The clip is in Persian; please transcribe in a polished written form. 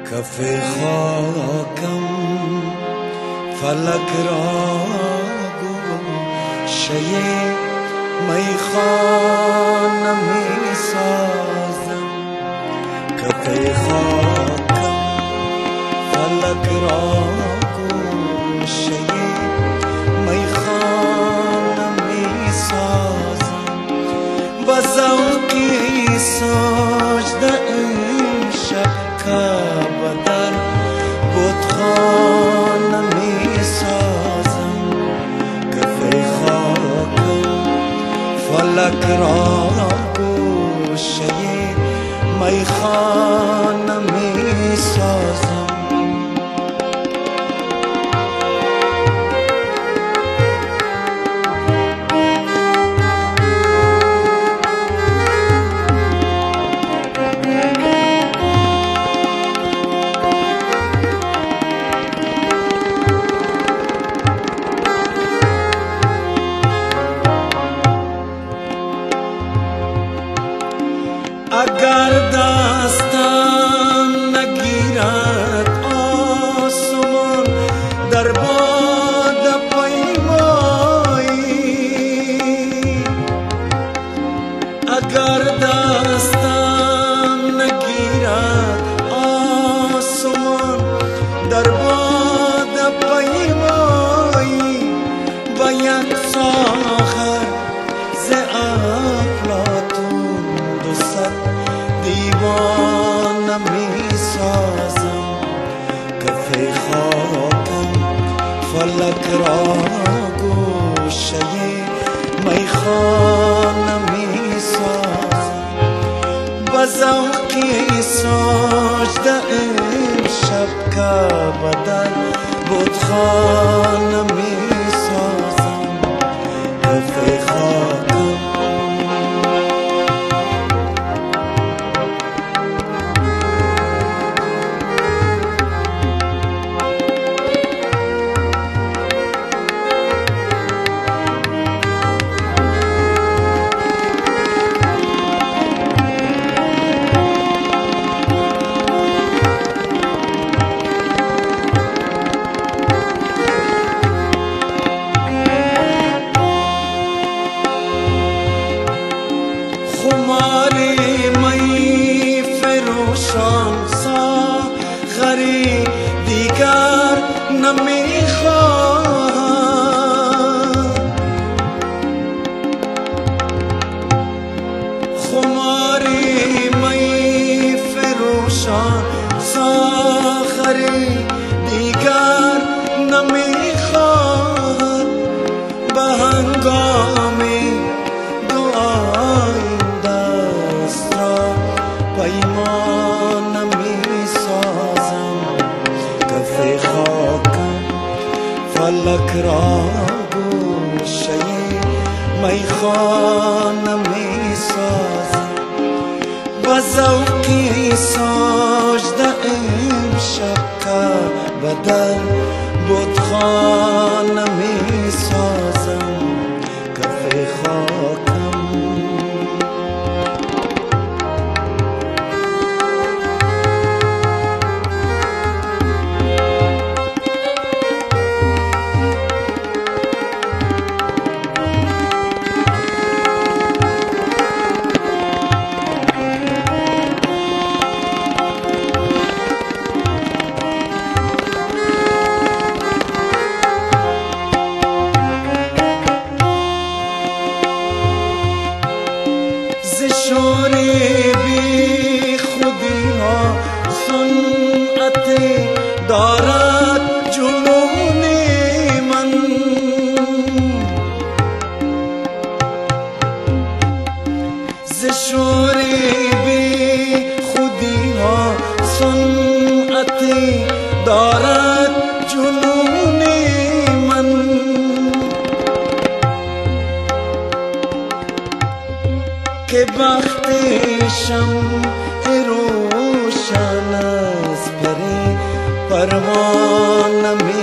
کف خاکم فلک را گوشه میخانه می سازم. کف خاکم فلک را گوشه میخانه می سازم. با ذوقی سجده امشب کعبه در بتخانه می سازم. کف خاکم فلک را گوشه میخانه می سازم. اگر دستم نگیرد آسمان در باد پیمایی، اگر دستم نگیرد آسمان در باد پیمایی، با یک ساغر ز افلاطون دیوانه می سازم. کف خاکم فلک را گوشه میخانه می سازم. با ذوقی سجده امشب کعبه در بتخانه می سازم. کف خاکم خماری می فروشان ساغری دیگر نمی خواهم. خماری می فروشان ساغری دیگر نمی خواهم. به هنگامی پیمانه می سازم. کف خاکم فلک را گوشه میخانه می سازم. با ذوقی سجده امشب کعبه در بتخانه می سازم. کف خاکم شوری بی خودی ها صنعت دارد جنون من. ز شوری بی خودی ها صنعت دارد جنون من. که وقتی شمع روشن از پری پروانه